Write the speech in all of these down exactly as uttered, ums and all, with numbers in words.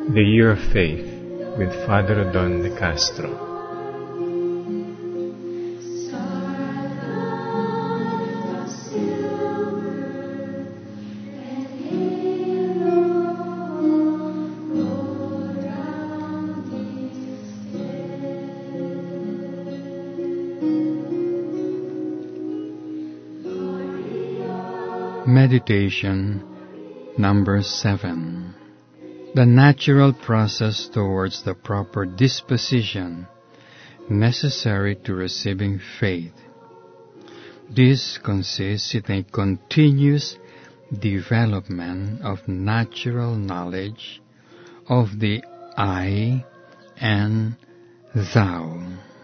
The Year of Faith with Father Don De Castro. Meditation number seven. The natural process towards the proper disposition necessary to receiving faith. This consists in a continuous development of natural knowledge of the I and Thou.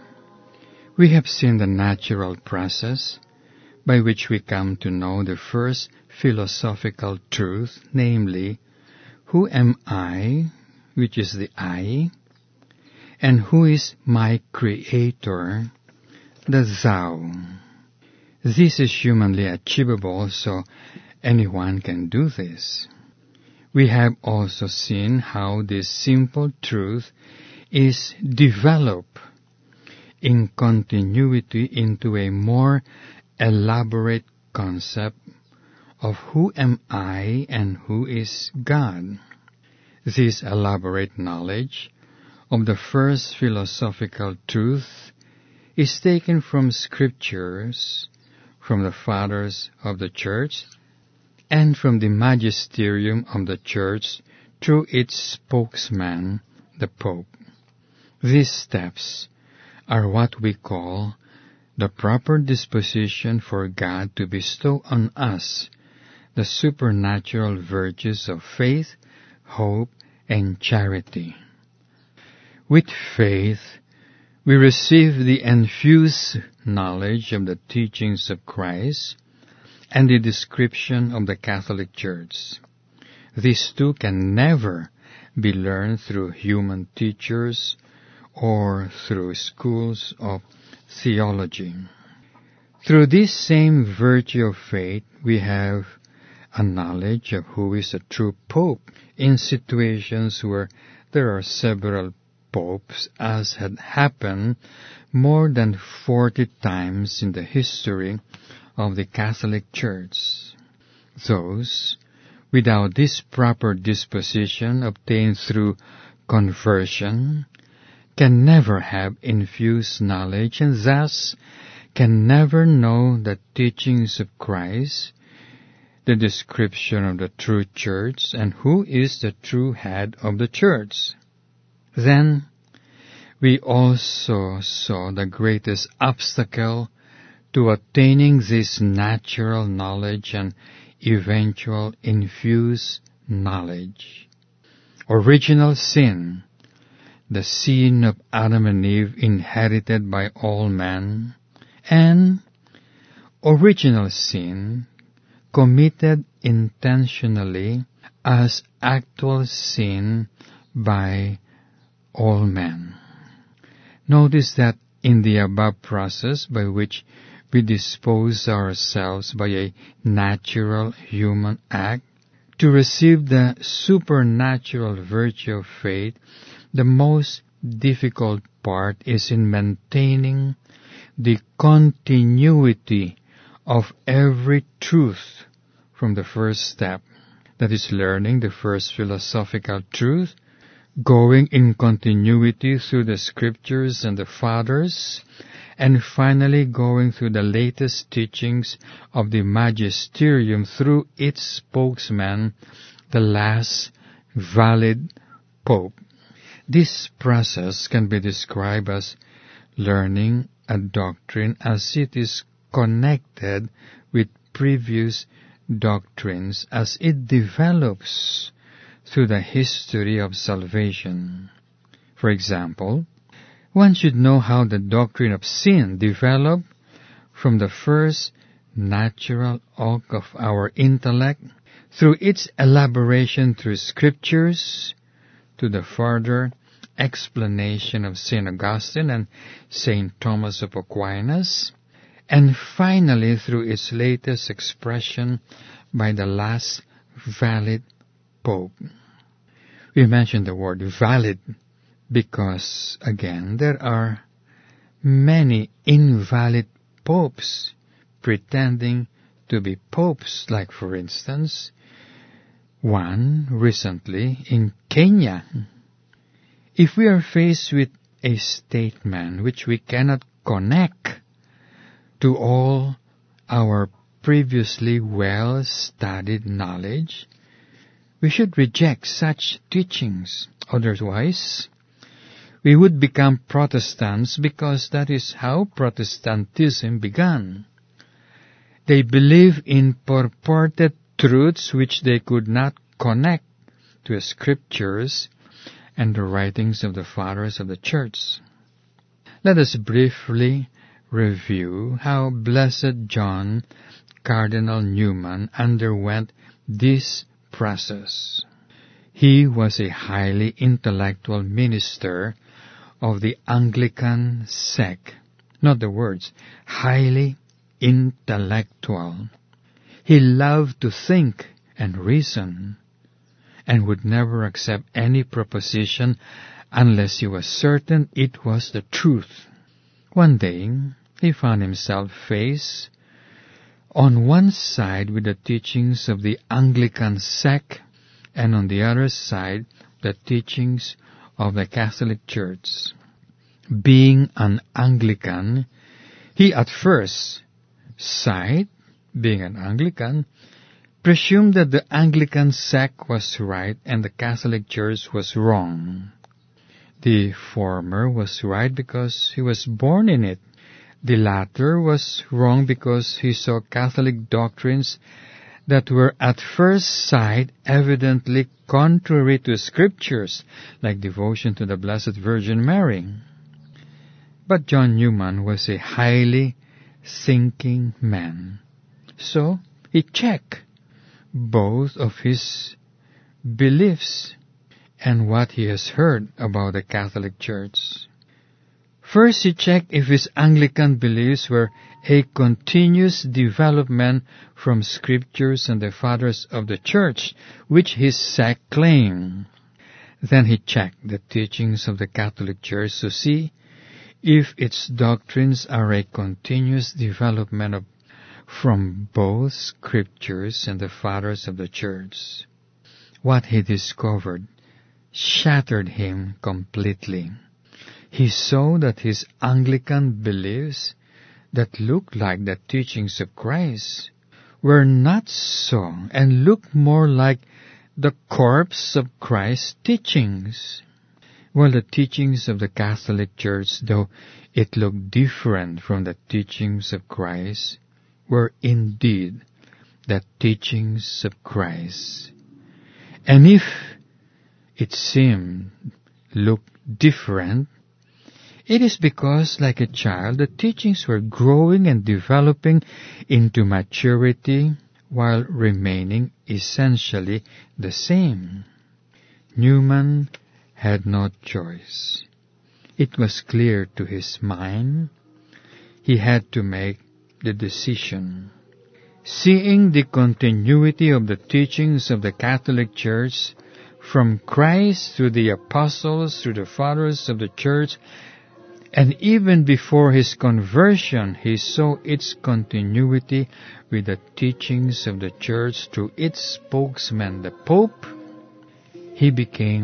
We have seen the natural process by which we come to know the first philosophical truth, namely, who am I, which is the I, and who is my Creator, the Thou. This is humanly achievable, so anyone can do this. We have also seen how this simple truth is developed in continuity into a more elaborate concept of who am I and who is God. This elaborate knowledge of the first philosophical truth is taken from scriptures, from the fathers of the Church, and from the magisterium of the Church through its spokesman, the Pope. These steps are what we call the proper disposition for God to bestow on us the supernatural virtues of faith, hope, and charity. With faith, we receive the infused knowledge of the teachings of Christ and the description of the Catholic Church. These two can never be learned through human teachers or through schools of theology. Through this same virtue of faith, we have a knowledge of who is a true Pope in situations where there are several popes, as had happened more than forty times in the history of the Catholic Church. Those without this proper disposition obtained through conversion can never have infused knowledge and thus can never know the teachings of Christ, the description of the true church, and who is the true head of the church. Then we also saw the greatest obstacle to attaining this natural knowledge and eventual infused knowledge. Original sin, the sin of Adam and Eve inherited by all men, and original sin committed intentionally as actual sin by all men. Notice that in the above process by which we dispose ourselves by a natural human act to receive the supernatural virtue of faith, the most difficult part is in maintaining the continuity of every truth from the first step, that is learning the first philosophical truth, going in continuity through the scriptures and the fathers, and finally going through the latest teachings of the magisterium through its spokesman, the last valid Pope. This process can be described as learning a doctrine as it is connected with previous doctrines as it develops through the history of salvation. For example, one should know how the doctrine of sin developed from the first natural oak of our intellect through its elaboration through scriptures to the further explanation of Saint Augustine and Saint Thomas of Aquinas, and finally through its latest expression by the last valid Pope. We mention the word valid because, again, there are many invalid popes pretending to be popes, like, for instance, one recently in Kenya. If we are faced with a statement which we cannot connect to all our previously well-studied knowledge, we should reject such teachings. Otherwise, we would become Protestants, because that is how Protestantism began. They believe in purported truths which they could not connect to the scriptures and the writings of the fathers of the church. Let us briefly review how Blessed John Cardinal Newman underwent this process. He was a highly intellectual minister of the Anglican sect. Not the words, highly intellectual. He loved to think and reason, and would never accept any proposition unless he was certain it was the truth. One day, he found himself faced on one side with the teachings of the Anglican sect, and on the other side the teachings of the Catholic Church. Being an Anglican, he at first sight, being an Anglican, presumed that the Anglican sect was right and the Catholic Church was wrong. The former was right because he was born in it. The latter was wrong because he saw Catholic doctrines that were at first sight evidently contrary to Scriptures, like devotion to the Blessed Virgin Mary. But John Newman was a highly thinking man. So he checked both of his beliefs and what he has heard about the Catholic Church. First, he checked if his Anglican beliefs were a continuous development from Scriptures and the Fathers of the Church, which his sect claimed. Then he checked the teachings of the Catholic Church to see if its doctrines are a continuous development of, from both Scriptures and the Fathers of the Church. What he discovered shattered him completely. He saw that his Anglican beliefs that looked like the teachings of Christ were not so, and looked more like the corpse of Christ's teachings. While the teachings of the Catholic Church, though it looked different from the teachings of Christ, were indeed the teachings of Christ. And if it seemed looked different, it is because, like a child, the teachings were growing and developing into maturity while remaining essentially the same. Newman had no choice. It was clear to his mind. He had to make the decision. Seeing the continuity of the teachings of the Catholic Church from Christ through the apostles, through the fathers of the Church, and even before his conversion, he saw its continuity with the teachings of the Church through its spokesman, the Pope. He became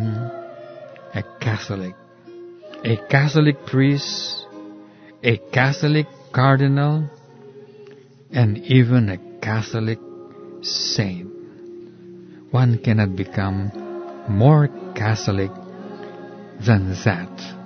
a Catholic, a Catholic priest, a Catholic cardinal, and even a Catholic saint. One cannot become more Catholic than that.